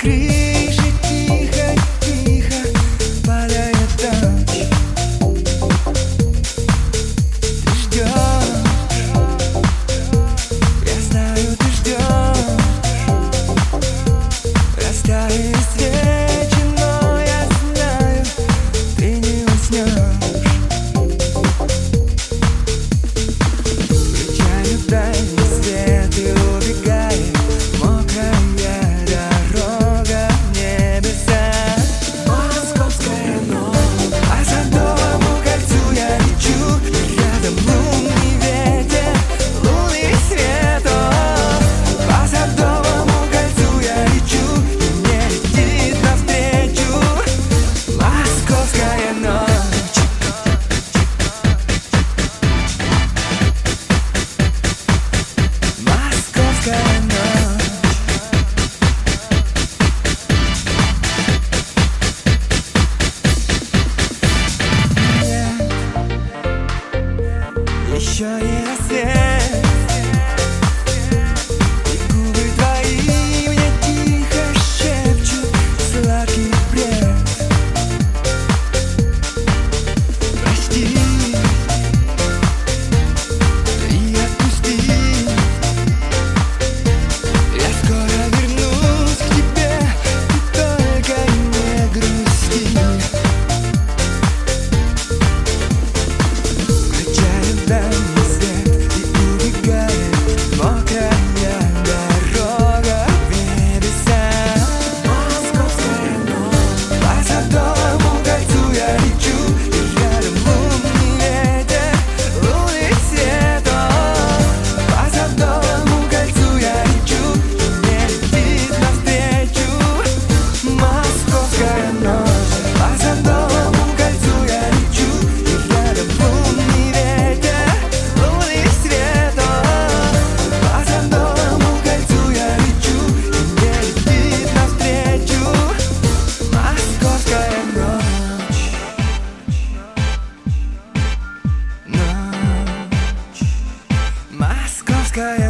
крыше тихо-тихо падает дождь. Ты ждешь, я знаю, ты ждешь. Растает свечи, но я знаю, ты не уснешь. Включаю дальний свет и убегает мокрая дорога в небеса. Московская ночь, по Садовому кольцу я лечу. Рядом лунный ветер, лунный свет. По Садовому кольцу я лечу, и мне летит навстречу московская ночь. Московская ночь. Еще не рассвет, и губы твои мне тихо шепчут сладкий бред. Прости и отпусти, я скоро вернусь к тебе, ты только не грусти. Включаю дальний свет и убегает мокрая дорога в небеса. Московская ночь, по Садовому кольцу я лечу, и рядом лунный ветер, лунный свет. По Садовому кольцу я лечу, и мне летит навстречу московская ночь. По Садовому кольцу я лечу, и рядом лунный ветер, лунный свет. По Садовому кольцу я лечу, и мне летит навстречу московская ночь. Ночь, московская